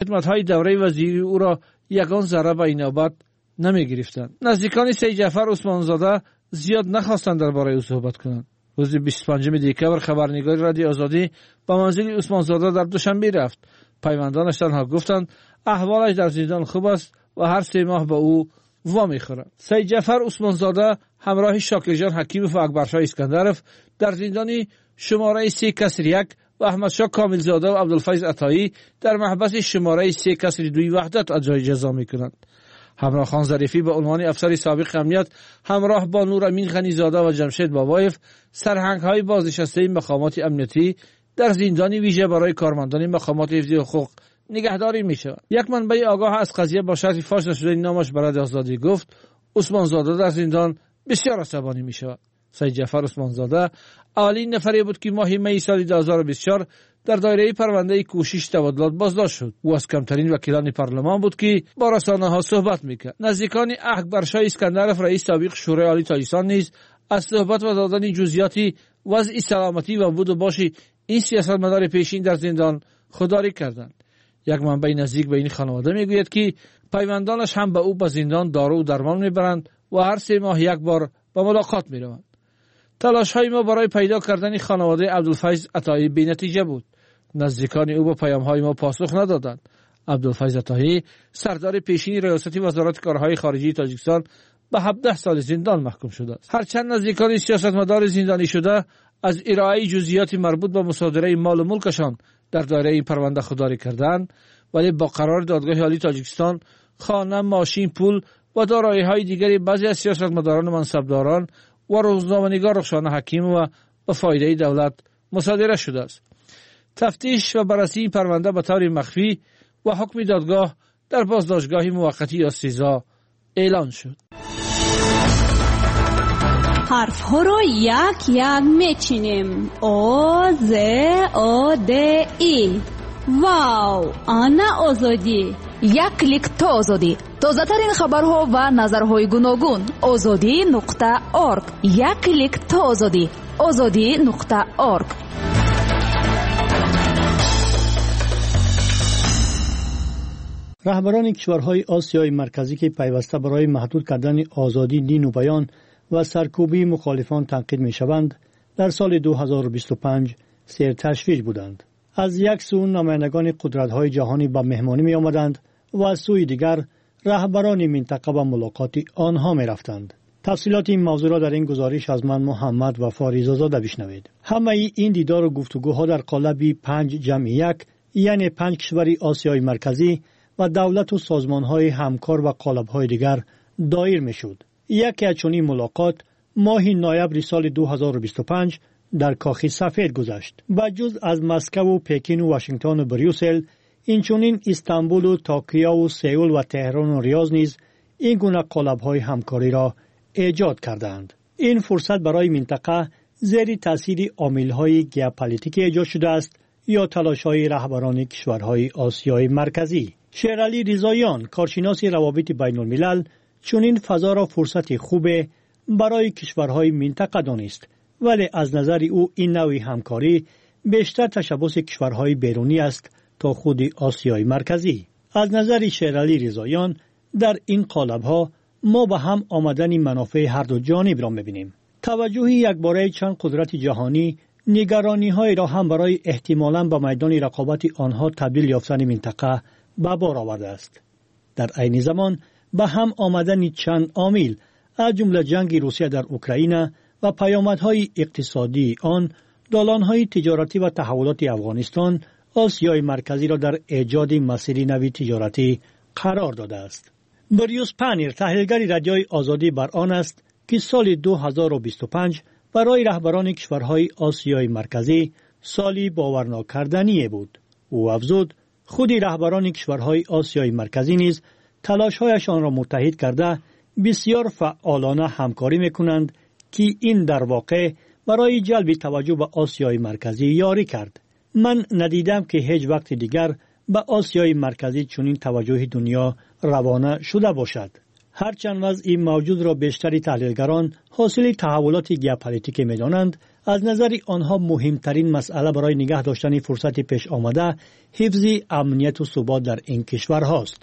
خدمت‌های دوره وزیری او را یگان ذره به اینابت نمی‌گرفتند. نزدیکان سید جعفر عثمانزاده زیاد نخواستند درباره او صحبت کنند. روز 25 دکبر خبرنگار رادیو آزادی به منزل عثمانزاده در دوشنبه رفت. پیوندانش تنها گفتند احوالش در زندان خوب است و هر 3 ماه به او وامی خورد. سید جعفر عثمانزاده همراه شاکرجان حکیموف و اکبرشاه اسکندرف در زندان شماره 3/1 و احمدشاه کاملزاده و عبدالفیض عطایی در محبس شماره 3/2 وحدت اجرای جزا می‌کنند. همراه خان ظریفی به عنوان افسر سابق امنیت همراه با نورامین غنیزاده و جمشید بابایف سرهنگ‌های بازنشسته مقامات امنیتی در زندان ویژه برای کارمندان مقامات حفظی حقوق نگهداری می‌شوند. یک منبع آگاه از قضیه با شرط فاش نشدن نامش برای آزادی گفت عثمانزاده در زندان بسیار عصبانی می‌شود. سید جعفر عثمانزاده اولین نفری بود که ماه می سال 2024 در دایره پرونده کوشش تبادلات بازداشت شد. او از کمترین وکیلان پارلمان بود که با رسانه‌ها صحبت می‌کرد. نزدیکان اکبرشاه اسکندرف رئیس سابق شورای عالی تاجیکستان نیز از صحبت و دادن جزئیات وضع سلامتی و بود و باش این سیاستمدار پیشین در زندان خودداری کردند. یک منبع نزدیک به این خانواده میگوید که پیوندانش هم به او به زندان دارو و درمان میبرند و هر 3 ماه یک بار به ملاقات میروند. تلاش‌های ما برای پیدا کردن خانواده عبدالفیض عطایی بی‌نتیجه بود. نزدیکان او با پیام‌های ما پاسخ ندادند. عبدالفیض عطایی سردار پیشین ریاست وزارت کارهای خارجی تاجیکستان به 17 سال زندان محکوم شده است. هرچند نزدیکان سیاستمدار زندانی شده از ارائه جزئیات مربوط به مصادره مال و ملکشان در دایره این پرونده خودداری کردند، ولی با قرار دادگاه عالی تاجیکستان خانه، ماشین، پول و دارایی‌های دیگری بعضی از سیاستمداران و منصبداران و روزنامه‌نگار رخشانه حکیم و به فایده دولت مصادره شده است. تفتیش و بررسی این پرونده به طور مخفی و حکم دادگاه در بازداشتگاه موقتی یا سزا اعلان شد. حرف ها رو یک یک میچینیم. او ز او د ای. واو، آنا آزادی. یک کلیک تا آزادی. تازه ترین خبرها و نظرهای گوناگون. azadi.org. یک کلیک تا آزادی. azadi.org. رهبران کشورهای آسیای مرکزی که پیوسته برای محدود کردن آزادی دین و بیان و سرکوبی مخالفان تنقید می‌شوند، در سال 2025 سیر تشویش بودند. از یک سو نمایندگان قدرت‌های جهانی به مهمانی می‌آمدند و از سوی دیگر رهبران منطقه به ملاقات آنها می‌رفتند. تفصیلات این موضوع را در این گزارش از من محمد و فاریزاده بشنوید. همه این دیدار و گفتگوها در قالب 5+1 یعنی 5 کشور آسیای مرکزی و دولت و سازمان‌های همکار و قالب‌های دیگر دایر می‌شد. یکی از چنین ملاقات ماه نوامبر سال 2025 در کاخ سفید گذشت. با جز از مسکو و پکین و واشنگتن و بریوسل، اینچنین استانبول و توکیو و سئول و تهران و ریاض نیز این گونه قالب‌های همکاری را ایجاد کردند. این فرصت برای منطقه زیر تاثیر عامل‌های ژئوپلیتیکی ایجاد شده است یا تلاش‌های رهبران کشورهای آسیای مرکزی. شیرعلی رضاییان، کارشناس روابط بین‌الملل، چنین فضا را فرصت خوب برای کشورهای منطقه دانست، ولی از نظر او این نوع همکاری بیشتر تشبث کشورهای بیرونی است تا خود آسیای مرکزی. از نظر شیرعلی رضاییان در این قالب‌ها ما به هم آمدن منافع هر دو جانب را می‌بینیم. توجه یکباره چند قدرت جهانی نگرانی‌های را هم برای احتمالاً به میدان رقابت آنها تبدیل یافتن منطقه به بار آورده است. در عین زمان به هم آمدن چند عامل از جمله جنگ روسیه در اوکراین و پیامدهای اقتصادی آن، دالان‌های تجارتی و تحولات افغانستان آسیای مرکزی را در ایجاد مسیر نوی تجارتی قرار داده است. بریوس پانیر، تحلیلگر رادیوی آزادی، بر آن است که سال 2025 برای رهبران کشورهای آسیای مرکزی سالی باورناکردنی بود. او افزود خود رهبران کشورهای آسیای مرکزی نیز تلاش‌هایشان را متحد کرده بسیار فعالانه همکاری می‌کنند که این در واقع برای جلب توجه به آسیای مرکزی یاری کرد. من ندیدم که هیچ وقت دیگر به آسیای مرکزی چنین توجه دنیا روانه شده باشد. هرچند وضع این موجود را بیشتری تحلیلگران حاصل تحولات ژئوپلیتیکی می‌دانند، از نظر آنها مهمترین مسئله برای نگه داشتن فرصت پیش آمده حفظ امنیت و ثبات در این کشور هاست.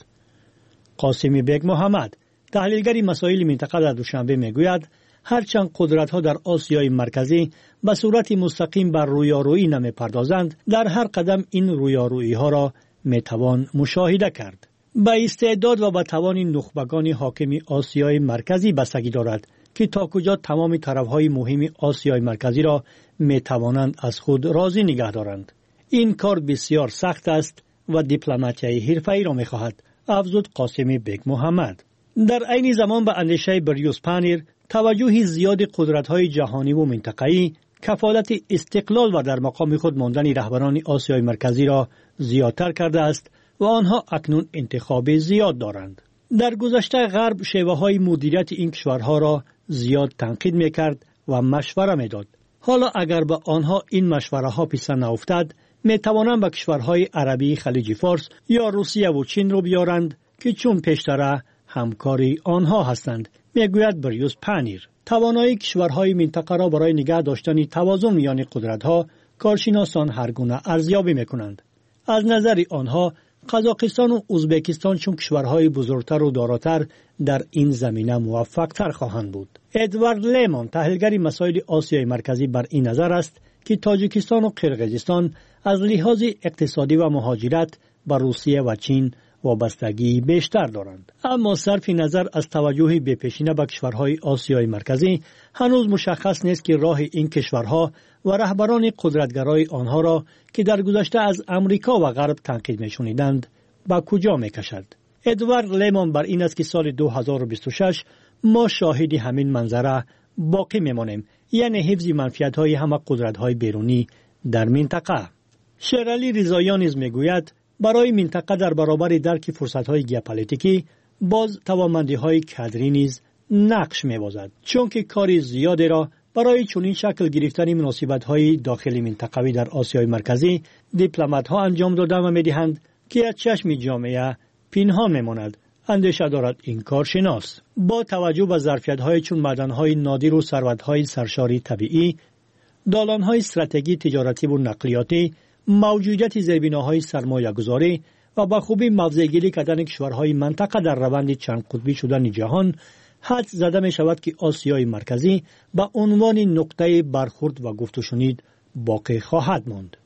قاسمی بیگ محمد، تحلیلگر مسائل منطقه، در دوشنبه میگوید هرچند قدرت‌ها در آسیای مرکزی به صورت مستقیم بر رویارویی نمی‌پردازند، در هر قدم این رویارویی‌ها را می‌توان مشاهده کرد. به استعداد و به توان نخبگان حاکم آسیای مرکزی بستگی دارد که تا کجا تمام طرف‌های مهم آسیای مرکزی را می‌توانند از خود راضی نگه دارند. این کار بسیار سخت است و دیپلماتیای حرفه‌ای را می‌خواهد، افزود قاسمی بیگ محمد. در عین زمان به اندیشه بریوس پانیر توجه زیاد قدرت‌های جهانی و منطقه‌ای کفالت استقلال و در مقام خود ماندن رهبران آسیای مرکزی را زیادتر کرده است و آنها اکنون انتخاب زیاد دارند. در گذشته غرب شیوه‌های مدیریت این کشورها را زیاد تنقید می‌کرد و مشوره می‌داد. حالا اگر به آنها این مشوره‌ها پسند نیفتد، می‌توانند به کشورهای عربی خلیج فارس یا روسیه و چین را بیارند که چون پیشتر همکاری آنها هستند، میگوید بریوس پانیر. توانایی کشورهای منطقه را برای نگه داشتن توازن میان قدرت‌ها کارشناسان هر گونه ارزیابی می‌کنند. از نظر آنها قزاقستان و ازبکستان چون کشورهای بزرگتر و داراتر در این زمینه موفق‌تر خواهند بود. ادوارد لیمون، تحلیلگر مسائل آسیای مرکزی، بر این نظر است که تاجیکستان و قرقیزستان از لحاظ اقتصادی و مهاجرت به روسیه و چین وابستگی بیشتر دارند. اما صرف نظر از توجه به پیشینه به کشورهای آسیای مرکزی، هنوز مشخص نیست که راه این کشورها و رهبران قدرتگرای آنها را که در گذشته از امریکا و غرب تنقید می‌شنیدند به کجا می‌کشد. ادوارد لیمون بر این است که سال 2026 ما شاهد همین منظره باقی میمانیم، یعنی حفظ منفعت‌های همه قدرت‌های بیرونی در منطقه. شیرعلی رضاییان نیز میگوید برای منطقه در برابر درک فرصت‌های ژئوپلیتیکی باز توانمندی‌های کادری نیز نقش می‌بازد، چون که کار زیادی را برای چنین شکل گرفتن مناسبت‌های داخلی منطقوی در آسیای مرکزی دیپلمات‌ها انجام دادند و می‌دهند که از چشم جامعه پنهان می‌ماند، اندیشه دارد این کارشناس. با توجه به ظرفیت‌های چون معدن‌های نادر و ثروت‌های سرشاری طبیعی، دالان‌های استراتژی تجارتی و نقلیاتی، موجودیت زیربناهای سرمایه‌گذاری و به خوبی موضع‌گیری کردن کشورهای منطقه در روند چند قطبی شدن جهان، حدس زده می شود که آسیای مرکزی به عنوان نقطه برخورد و گفت و شنید باقی خواهد ماند.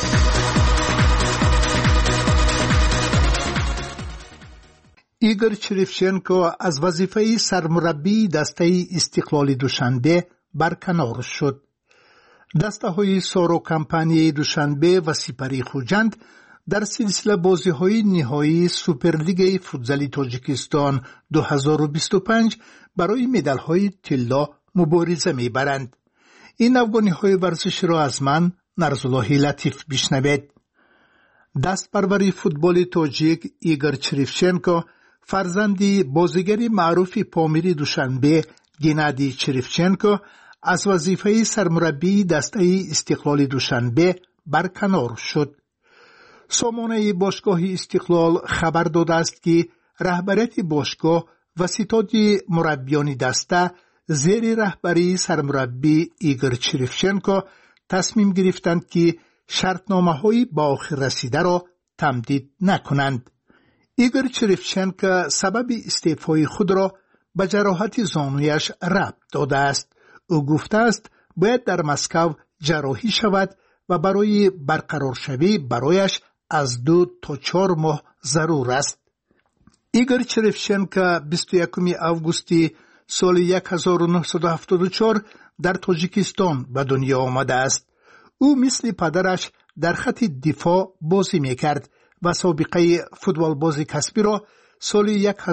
ایگور چریفچنکو از وظیفه سرمربی دسته استقلال دوشنبه برکنار شد. دسته های سارو کمپانی دوشنبه و سپری خوجند در سلسله بازی های نهایی سوپرلیگ فوتزال تاجیکستان 2025 برای مدال های طلا مبارزه می برند. این افغانی های ورزش را از من نرزالله لطیف بشنوید. دست پروری فوتبال تاجیک ایگور چریفچنکو فرزندی بازیگر معروف پامیری دوشنبه گنادی چریفچنکو از وظیفه سرمربی دسته استقلال دوشنبه برکنار شد. سامانه باشگاه استقلال خبر داده است که رهبریت باشگاه و ستاد مربیان دسته زیر رهبری سرمربی ایگور چریفچنکو تصمیم گرفتند که شرطنامه‌های به آخر رسیده را تمدید نکنند. ایگور چریفچنکو سبب استعفای خود را به جراحت زانویش ربط داده است. او گفته است باید در مسکو جراحی شود و برای برقرار شوی برایش از 2 تا 4 ماه ضرور است. ایگور چریفچنکو 21 آگوست سال 1974 در تاجیکستان به دنیا آمده است. او مثل پدرش در خط دفاع بازی میکرد و سابقه فوتبال بازی کسبی را سال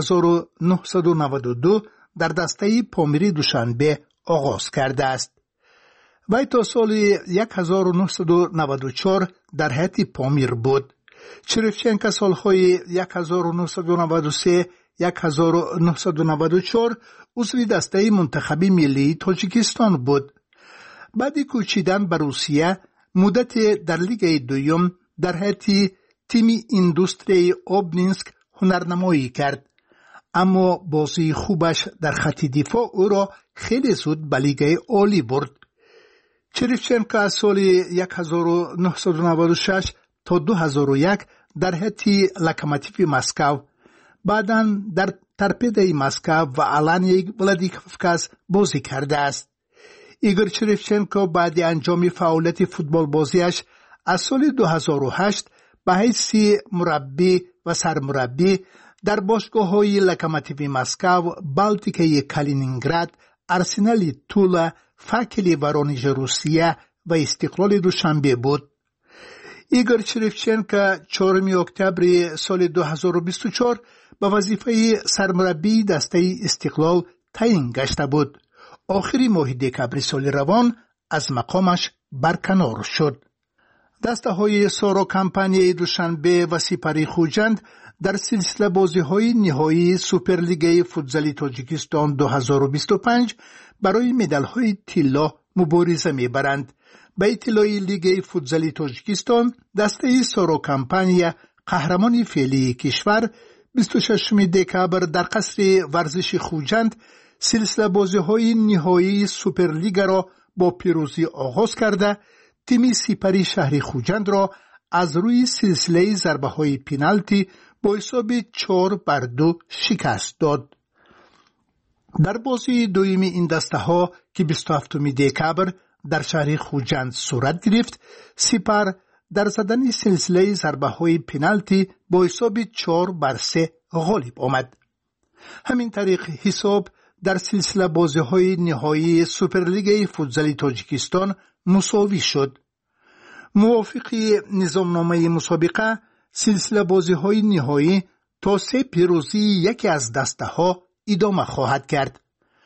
1992 در دسته پامیری دوشنبه آغاز کرده است. وی تا سال 1994 در هیئت پامیر بود. چریفچنکو سالهای 1993-1994 عضو دسته منتخب ملی تاجیکستان بود. بعد کوچیدن به روسیه مدت در لیگ دوم در هیئت تیم ایندوستری اوبنینسک هنرنمایی کرد، اما بازی خوبش در خط دفاع او را خیلی زود به لیگ عالی برد. چریفچنکو از سال 1996 تا 2001 در هیئت لوکوموتیو مسکو، بعداً در تورپیدوی مسکو و آلانیا ولادیکوفکاس بازی کرده است. ایگور چریفچنکو بعد انجام فعالیت فوتبال بازیش از سال 2008 به حیث مربی و سرمربی در باشگاه‌های لوکوموتیو مسکو، بالتیکای کالینینگراد، آرسنال تولا، فاکل ورونژ روسیه و استقلال دوشنبه بود. ایگور چریفچنکو 4 اکتبر سال 2024 به وظیفه سرمربی دسته استقلال تعیین گشته بود. آخر ماه دکبر سال روان از مقامش برکنار شد. دسته های سارو کمپانی دوشنبه و سپری خوجند در سلسله بازی های نهایی سوپرلیگ فوتزال تاجیکستان 2025 برای مدال های طلا مبارزه میبرند. به اطلاع لیگ فوتزال تاجیکستان، دسته سارو کمپانی قهرمان فعلی کشور 26 دکبر در قصر ورزش خوجند سلسله بازی های نهایی سوپرلیگ را با پیروزی آغاز کرده، تیم سپری شهر خوجند را از روی سلسله ضربه های پنالتی با حساب 4-2 شکست داد. در بازی دوم این دسته ها که 27 دکبر در شهر خوجند صورت گرفت، سپر در زدن سلسله ضربه های پنالتی با حساب 4-3 غالب آمد. همین طریق حساب در سلسله بازی های نهایی سوپرلیگ فوتزال تاجیکستان مساوی شد. موافق نظامنامه مسابقه، سلسله بازی های نهایی تا 3 پیروزی یکی از دسته ها ادامه خواهد کرد.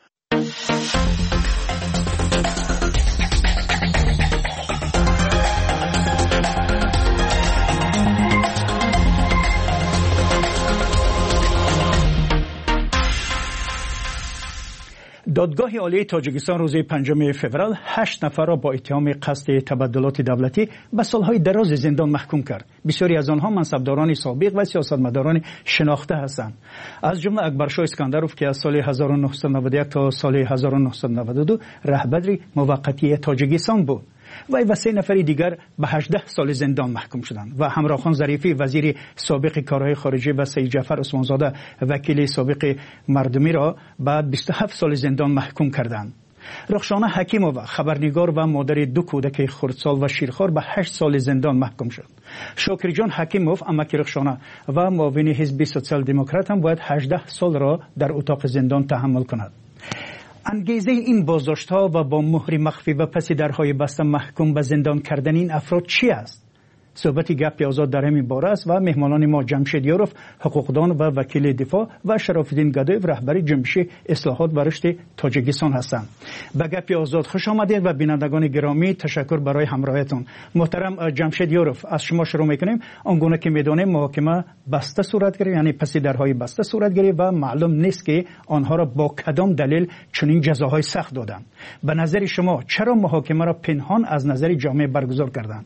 دادگاه عالی تاجیکستان روز 5 فوریه 8 نفر را با اتهام قصد تبدلات دولتی به سالهای دراز زندان محکوم کرد. بسیاری از آنها منصبداران سابق و سیاستمداران شناخته هستند. از جمله اکبرشاه اسکندروف که از سال 1991 تا سال 1992 رهبر موقتی تاجیکستان بود. و 3 نفر دیگر به 18 سال زندان محکوم شدند و همراهخان ظریفی وزیر سابق کارهای خارجه و سید جعفر عثمانزاده وکیل سابق مردمی را به 27 سال زندان محکوم کردند. رخشانه حکیمووا خبرنگار و مادر 2 کودک خردسال و شیرخوار به 8 سال زندان محکوم شد. شاکر جان حکیموف امک رخشانه و معاون حزب سوسیال دموکرات هم باید 18 سال را در اتاق زندان تحمل کند. انگیزه این بازداشت‌ها و با مهر مخفی و پس درهای بسته محکوم به زندان کردن این افراد چی است؟ صحبت گپ آزاد در همین باره است و مهمانان ما جمشید یوروف حقوقدان و وکیل دفاع و شراف‌الدین گدایف رهبر جنبش اصلاحات و رشد تاجیکستان هستند. به گپ آزاد خوش آمدید و بینندگان گرامی تشکر برای همراهیتون. محترم جمشید یوروف، از شما شروع می‌کنیم. آنگونه که می‌دانیم محاکمه بسته صورت گرفت، یعنی پس درهای بسته صورت گرفت و معلوم نیست که آنها را با کدام دلیل چنین جزاهای سخت دادند. به نظر شما چرا محاکمه را پنهان از نظر جامعه برگزار کردند؟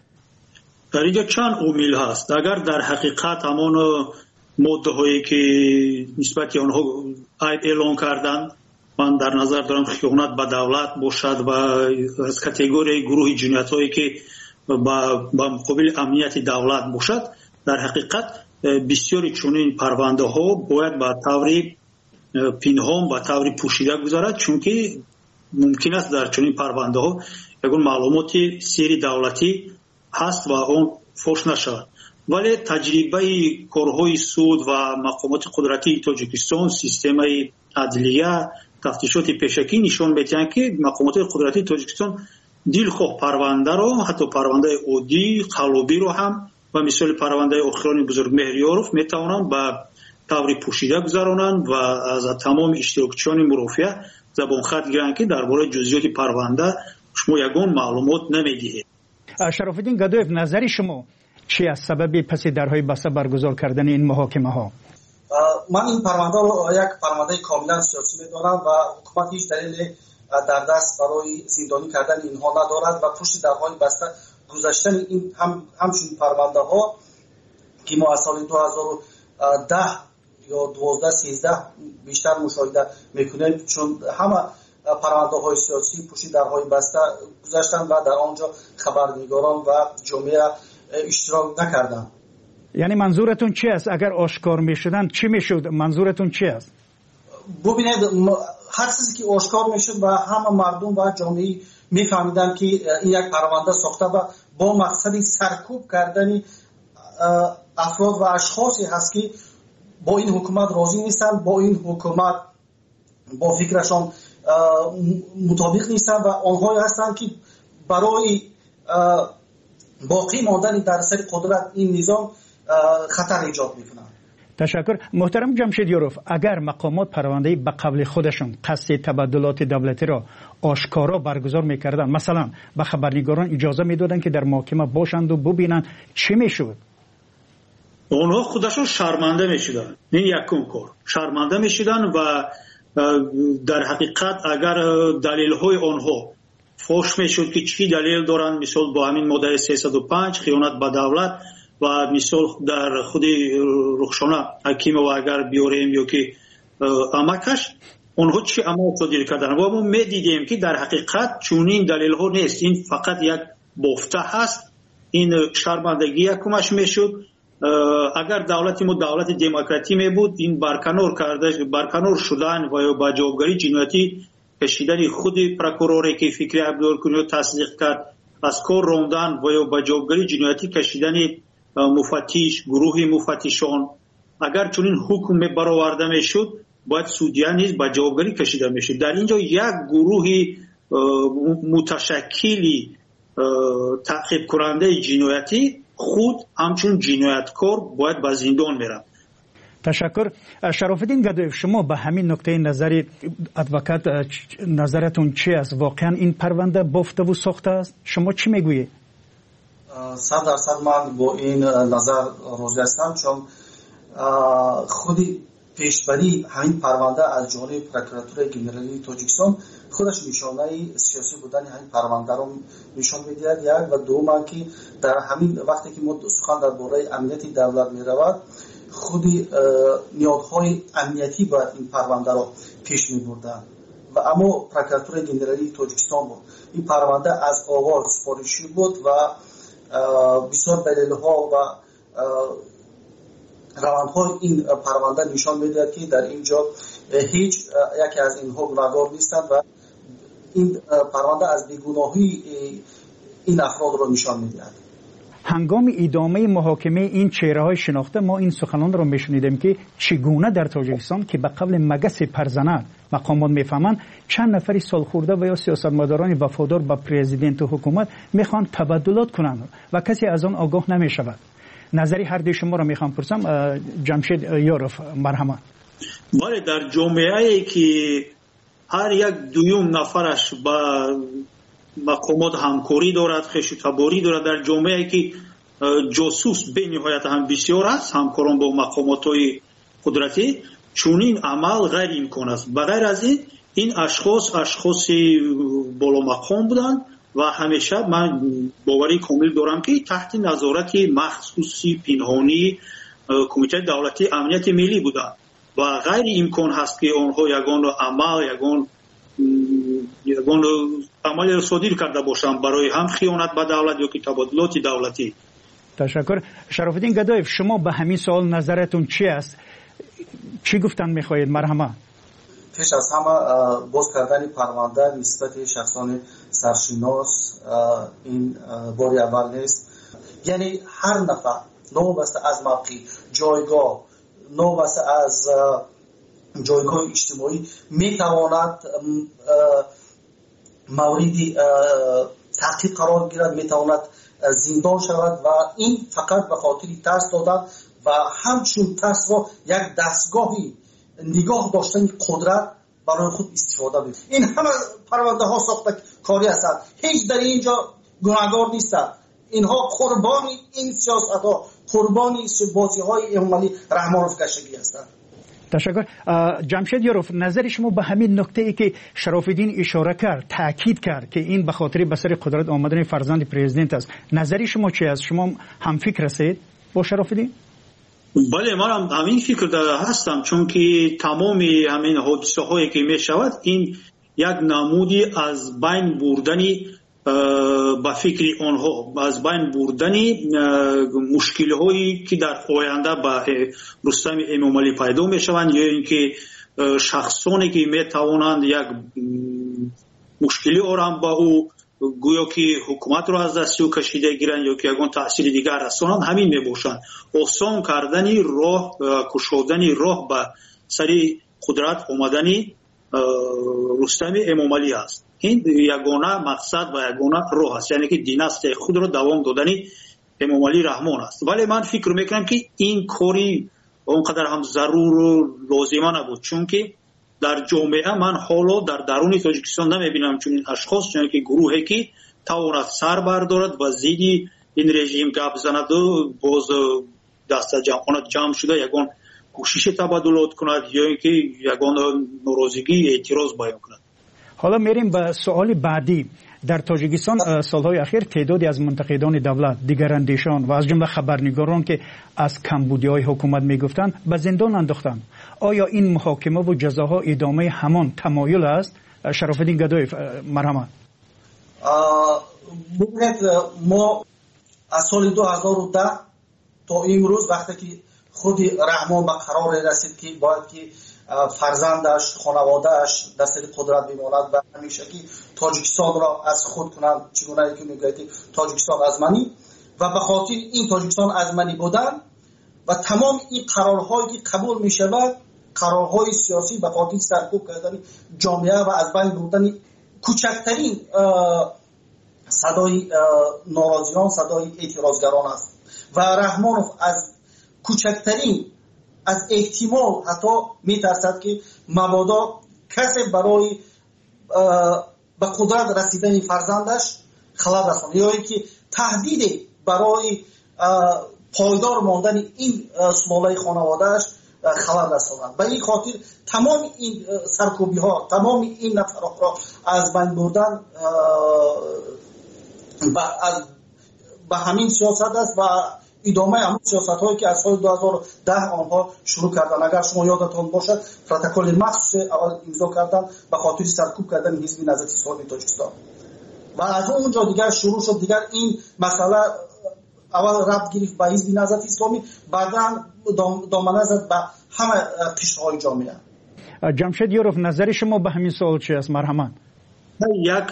در اینجا چند عامل هست. اگر در حقیقت همان ماده هایی که نسبت آنها اعلان کردند، من در نظر دارم خیانت به دولت باشد و از کاتگوری گروه جنایت هایی که با مقابل امنیت دولت باشد، در حقیقت بسیاری چنین پرونده ها باید به طور پنهان به طور پوشیده گذارد، چون که ممکن است در چنین پرونده ها یگان معلومات سری دولتی هست و اون فوش نشود. ولی تجربه کارهای سود و مقامات قدرتی تاجیکستان، سیستم عدلیه، تفتیشات پیشکی نشان می‌دهند که مقامات قدرتی تاجیکستان دلخواه پرونده را، حتی پرونده عادی قلابی را هم و مثال پرونده آخران بزرگ مهریاروف میتوانند به طور پوشیده گذرانند و از تمام اشتراکچیان مرافعه زبان خط گیرند که درباره جزئیات پرونده شما یگان معلومات نمیدهید. شراف‌الدین گدایف، نظر شما چی از سبب پس درهای بسته برگزار کردن این محاکمه ها؟ من این پرونده رو یک پرونده کاملا سیاسی می‌دانم و حکومت هیچ دلیل در دست برای زندانی کردن اینها ندارد و پشت درهای بسته گذاشتن این همچین پرونده ها که ما از سال 2010 یا 12-13 بیشتر مشاهده میکنیم، چون همه پرونده های سیاسی پشت درهای بسته گذاشتند و در آنجا خبرنگاران و جامعه اشتراک نکردند. یعنی منظورتون چی است؟ اگر آشکار میشدن چی میشد؟ منظورتون چی است؟ ببینید هر چیزی که آشکار میشد و همه مردم و جامعه میفهمیدن که این یک پرونده ساخته و با مقصد سرکوب کردن افراد و اشخاصی هست که با این حکومت راضی نیستن، با این حکومت با فکرشان مطابق نیستن و آنهایی هستند که برای باقی ماندن در سر قدرت این نظام خطر ایجاد میکنند. تشکر. محترم جمشید یوروف، اگر مقامات پرونده به قبل خودشون قصد تبادلات دولتی را آشکارا برگزار میکردن، مثلا به خبرنگاران اجازه میدادن که در محکمه باشند و ببینن، چی میشد؟ اونها خودشون شرمنده میشدن. این یکم کار شرمنده میشدن و در حقیقت اگر دلیل های آنها فوش میشد که چی دلیل دارن، مثال با همین ماده 305 خیانت به دولت و مثال در خود رخشانه حکیم و اگر بیاریم یا که امکش اونها چی عمل صادر کردن و ما میدیدیم که در حقیقت چونین دلیل ها نیست، این فقط یک بافته هست. این شرمندگی یکمش میشد. اگر دولت ما دولت دموکراتی می بود، این برکنار شدن و یا با جوابگری جنایتی کشیدن خود پروکوروری که فکری عبدالکنی تصدیق کرد، از کار راندن و یا با جوابگری جنایتی کشیدن مفتش، گروه مفتشان، اگر چنین حکم برآورده میشد باید سودیان نیز با جوابگری کشیده میشد. در اینجا یک گروه متشکلی تعقیب کننده جنایتی خود همچون جنایتکار باید به زندان میرن. تشکر. شرافالدین گدایف، شما به همین نکته نظر ادوکات نظرتون چی است؟ واقعا این پرونده بافته و ساخته است؟ شما چی میگویید؟ 100% من با این نظر راضی هستم، چون خودی پیشبری همین پرونده از جانب پروکراتور گنرالی تاجیکستان خودش نشانه سیاسی بودن همین پرونده رو نشان می‌دهد. یک و دوم که در همین وقتی که ما سخن درباره امنیت دولت می‌رود، خودی نیازهای امنیتی باید این پرونده رو پیش می‌بردن و اما پروکراتور گنرالی تاجیکستان بود. این پرونده از آغاز سفارشی بود و بسیار دلیل‌ها و روندهای این پرونده نشان می‌دهد که در اینجا هیچ یکی از اینها گناهکار نیستند و این پرونده از بیگناهی این افراد را نشان می‌دهد. هنگام ادامه محاکمه این چهره‌های شناخته ما این سخنان را می‌شنیدیم که چگونه در تاجیکستان که به قبل مگس پرزنر مقامات می‌فهمند چند نفری سالخورده و یا سیاستمداران وفادار به پرزیدنت و حکومت می‌خوان تبادلات کنند و کسی از آن آگاه نمی‌شود. نظری هر دو شما را می‌خوام پرسم. جمشید یوروف، مرحمت. بله، در جامعه‌ای که هر یک دویم نفرش با مقامات همکاری دارد، خوش‌تباری دارد، در جامعه‌ای که جاسوس به نهایت هم بسیار است، همکاران با مقامات‌های قدرتی، چونین عمل غیر امکان است. بغیر از این اشخاص بالا مقام بودند و همیشه من باوری کامل دارم که تحت نظارت مخصوصی پنهانی کمیته دولتی امنیت ملی بودند و غیر امکان هست که آنها یگان عمل صادر کرده باشند برای هم خیانت به دولت یا که تبادلات دولتی. تشکر. شرافالدین گدایف، شما به همین سوال نظرتون چی است؟ چی گفتن میخواهید؟ مرحمت. پیش از همه باز کردن پرونده نسبت شخصان سرشناس این باری اول نیست. یعنی هر نفر نوبسته از موقع جایگاه، نوبسته از جایگاه اجتماعی میتواند موردی تعقیب قرار گیرد، میتواند زندان شود و این فقط به خاطر ترس دادن و همچون ترس را یک دستگاهی نگاه داشتن قدرت برای خود استفاده بید. این همه پرونده ها ساخته کاری هستند، هیچ در اینجا گناهکار نیستند. اینها قربانی این سیاست ها، قربانی بازی های عملی رحمانوف کشگی هستند. تشکر. جمشید یوروف، نظر شما به همین نکته ای که شرافالدین اشاره کرد، تاکید کرد که این به خاطر به سر قدرت آمدن فرزند پرزیدنت است، نظری شما چی است؟ شما هم فکر هستید با شرافالدین؟ بله، من هم همین فکر هستم، چون که تمام همین حادثه هایی که می شود این یک نمودی از بین بردنی با فکر آنها، از بین بردنی مشکل هایی که در آینده با رستم امامعلی پیدا می شوند، یا اینکه شخصانی که می توانند یک مشکلی آرام با او گویا که حکومت را از دست او کشیده گیرند یا که یگان تأثیر دیگر رسانند، همین می باشند. آسان کردنی راه، کشودنی راه به سری قدرت آمدنی رستم امامعلی است. این یگانه مقصد و یگانه راه است، یعنی که دیناستی خود را دوام دادنی امامعلی رحمان است. ولی من فکر میکنم که این کاری اونقدر هم ضرور و لازمه نبود، چون که در جامعه من حالا در درون تاجیکستان نمیبینم چون این اشخاص، چون که گروهی که تواند سر بردارد و زیدی این رژیم گپ زند و باز دست جمع شده یگان کوشش تبادلات کند یا اینکه یگان ناراضگی اعتراض بیان کند. حالا میریم به سوال بعدی. در تاجیکستان سالهای اخیر تعدادی از منتقدان دولت، دیگراندیشان و از جمله خبرنگاران که از کمبودی‌های حکومت میگفتند به زندان انداختند. آیا این محاکمه و جزاها ادامه همان تمایل است؟ شرافالدین گدایی، مرحمت. ما از سال 2010 تا امروز وقتی که خود رحمان به قرار رسید که باید که فرزندش، خانوادهش در سر قدرت بماند و همیشه که تاجیکستان را از خود کنند، چگونه که میگوید تاجیکستان ازمنی، و به خاطر این تاجیکستان ازمنی بودن و تمام این قرارهایی که قبول می شود، قرارهای سیاسی به خاطر سرکوب کردن جامعه و از بین بردن کوچکترین صدای ناراضیان، صدای اعتراضگران است. و رحمانوف از کوچکترین از احتمال حتی میترسد که مبادا کسی برای به قدرت رسیدن فرزندش خلل رساند یا اینکه تهدید برای پایدار ماندن این سلالای خانوادهش خلل رساند. به این خاطر تمام این سرکوبی ها، تمام این نفرات را از بین بردن به همین سیاست است و ادامه همون سیاست هایی که از سال 2010 آنها شروع کردن. اگر شما یادتان باشد پروتکل مخصوص اول امضا کردن به خاطر سرکوب کردن حزب نهضت اسلامی تاجیکستان و از اونجا دیگر شروع شد. دیگر این مسئله اول ربط گرفت به حزب نهضت اسلامی، بعدا دامنه زد به همه قشرهای جامعه. جمشید یوروف، نظر شما به همین سوال چی است؟ مرحمت. یک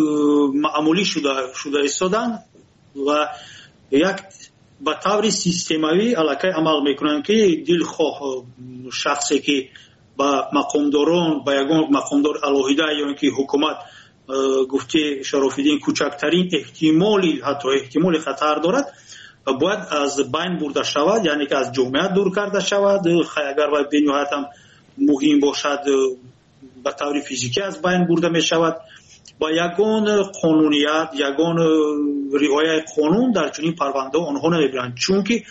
معمولی شده ایستادن و یک به طور سیستمایی علاقه عمل میکنن که دلخواه شخصی که با مقامداران، با یگان مقامدار علاهیده یا اینکه حکومت گفته شرافالدین کوچکترین احتمالی، حتی احتمال خطر دارد، باید از بین برده شود، یعنی که از جامعه دور کرده شود. اگر باید به نهایت هم مهم باشد به طور فیزیکی از بین برده می شود. با یگان قانونیت، یگان رعایت قانون در چنین پرونده آنها نمیگیرند، چون که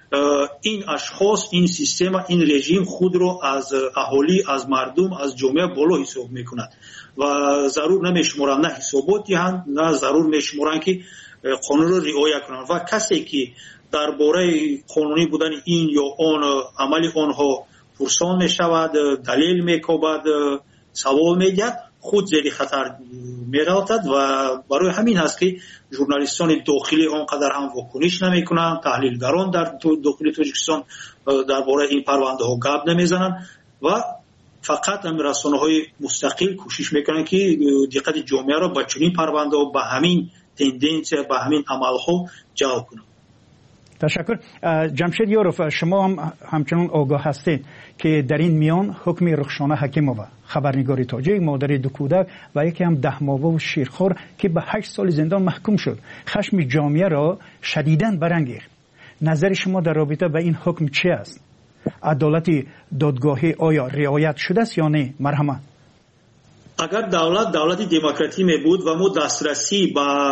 این اشخاص، این سیستم، این رژیم خود را از اهالی، از مردم، از جامعه بالا حساب میکند و ضرور نمیشمارند، نه حسابات دهند، نه ضرور میشمارند که قانون را رعایت کنند. و کسی که درباره قانونی بودن این یا آن عمل آنها پرسان میشود، دلیل میکوبد، سوال میگد، خود زیر خطر میراتد و برای همین هست که ژورنالیستان داخلی آنقدر هم واکنش نمیکنند، تحلیلگران در داخل تاجیکستان درباره این پرونده ها گپ نمیزنند و فقط رسانه‌های مستقل کوشش میکنند که دقت جامعه را به چنین پرونده ها، به همین تندنس، به همین عمل ها جلب کنند. تشکر. جمشید یوروف، شما هم همچنان آگاه هستید که در این میان حکم رخشانه حکیمووا، خبرنگاری تاجیک، مادر دو کودک و یکی هم 10 ماهه و شیرخوار که به 8 سال زندان محکوم شد، خشم جامعه را شدیداً برانگیخت. نظر شما در رابطه با این حکم چی است؟ عدالت دادگاهی آیا رعایت شده است یا نه؟ مرحمت. اگر دولت دموکراتی می بود و ما دسترسی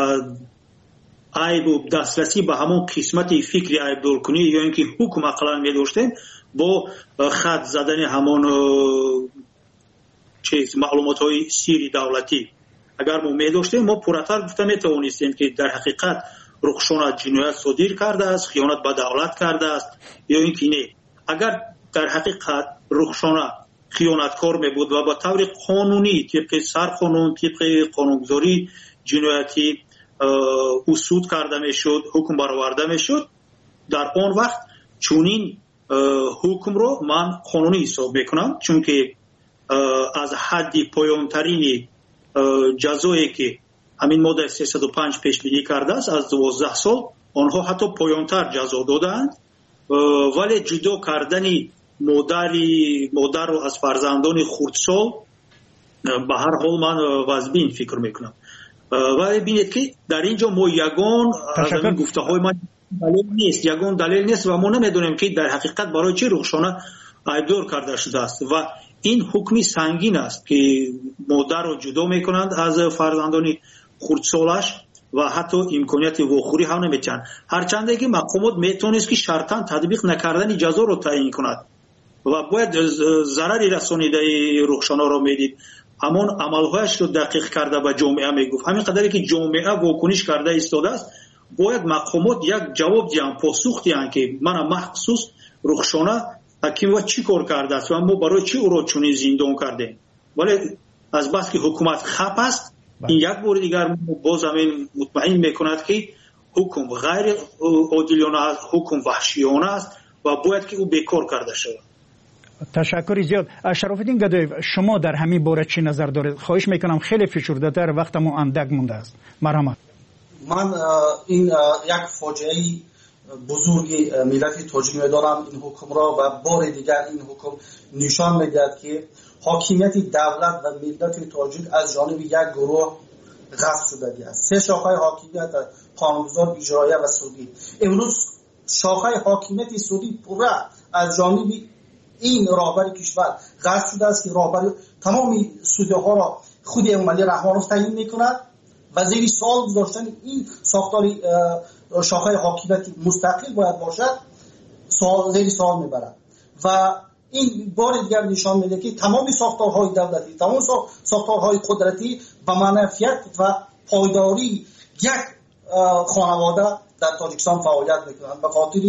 به همون قسمت فکری عیبدار کنی یا اینکه حکم اقلا می داشتیم، با خط زدن همون معلومات های سیری دولتی اگر ما می داشتیم، ما پرتر گفته می توانستیم که در حقیقت رخشانه جنایت صادر کرده است، خیانت به دولت کرده است یا اینکه نه. اگر در حقیقت رخشانه خیانتکار میبود و با طور قانونی طبق سرقانون طبق قانونگذاری جنایتی او سود کرده میشد، حکم برآورده میشد. در آن وقت چونین حکم رو من قانونی حساب میکنم، چون که از حد پایانترین جزایی که همین ماده 305 پیش بینی کرده است از 12 سال، آنها حتی پایانتر جزا دادند، ولی جدا کردن مادر رو از فرزندان خردسال به هر حال من واجبین فکر میکنم. ولی ببینید که در اینجا ما یگان از این گفته های من دلیل نیست و ما نمیدونیم که در حقیقت برای چه رخشانه ایبدار کرده شده است و این حکمی سنگین است که مادر رو جدا میکنند از فرزندان خردسالش و حتی امکانیت واخوری هم نمیتونن، هرچند که مقامات میتونست که شرطاً تطبیق نکردن جزا رو تعیین کند و باید ضرری رسانیده رخشانه رو میدید، همان عملهایش رو دقیق کرده به جامعه میگفت. همین قدری که جامعه واکنش کرده ایستاده است، باید مقامات یک جواب دیان، پاسخ دیان که من مخصوص رخشانه حکیم و چی کار کرده است و ما برای چی او را چنین زندان کرده. ولی از بس که حکومت خپ است، این یک بار دیگر باز همین مطمئن میکند که حکم غیر عادلانه است، حکم وحشیانه است و باید که او بیکار کرده شود. تشکر زیاد. شرافالدین گدایف، شما در همین باره چی نظر دارید؟ خواهش میکنم خیلی فشرده تر، وقتمون اندک مونده است. مرحمت. من این یک فاجعه بزرگی ملت تاجیک میدارم این حکم را و بار دیگر این حکم نشان میدهد که حاکمیت دولت و ملت تاجیک از جانب یک گروه غصب شده است. سه شاخه حاکمیت: قانونگذار، اجرایی و سودی. امروز شاخه حاکمیت سودی پورا از جانب این راهبر کشور غصب شده است که راهبر تمام سودی ها را خود امامعلی رحمانوف تعیین میکند و زیر سوال گذاشتن این ساختار شاخه حاکمیت مستقل باید باشد زیر سوال میبرد و این بار دیگر نشان میده که تمام ساختارهای دولتی، تمام ساختارهای قدرتی و منافعت و پایداری یک خانواده در تاجیکستان فعالیت میکنند به خاطر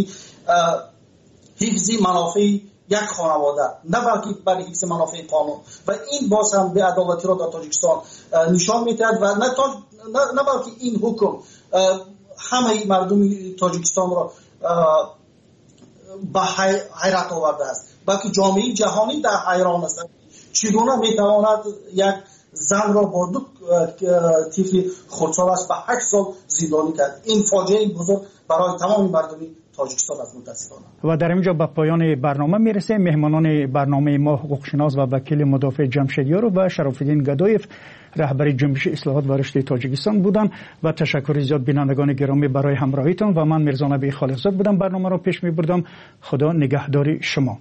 حفظ منافع یک خانواده، نه بلکه برای حفظ منافع قانون. و این باز هم به عدالتی را در تاجیکستان نشان میدهد و نه بلکه این حکم همه مردم تاجیکستان را به حیرت آورده است، بلکه جامعه جهانی در حیران است چگونه میتواند یک زن را با دو طفل خردسال است به 8 سال زندانی کرد. این فاجعه بزرگ برای تمام مردم تاجیکستان است متاسفانه. و در اینجا به پایان برنامه میرسه. مهمانان برنامه ما حقوقشناس و وکیل مدافع جمشیدیار و شرافالدین گدایف رهبر جنبش اصلاحات و رشد تاجیکستان بودند و تشکر زیاد بینندگان گرامی برای همراهیتان و من میرزا نبی خالقزاد بودم برنامه را پیش میبردم. خدا نگهدار شما.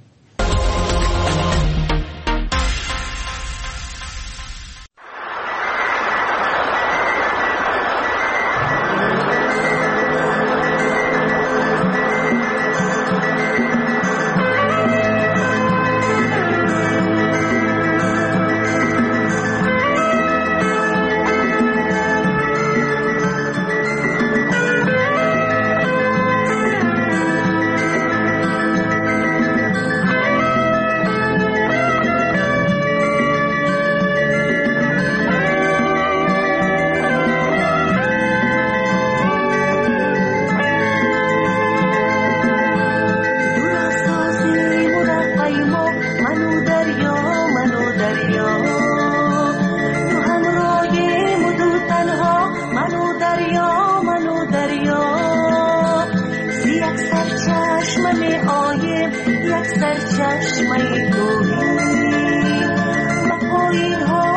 یک سرچشمه توهی به پایین ها